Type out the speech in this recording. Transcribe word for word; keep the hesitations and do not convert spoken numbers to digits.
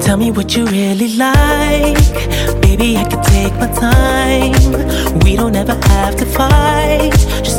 Tell me what you really like. Baby, I can take my time. We don't ever have to fight. Just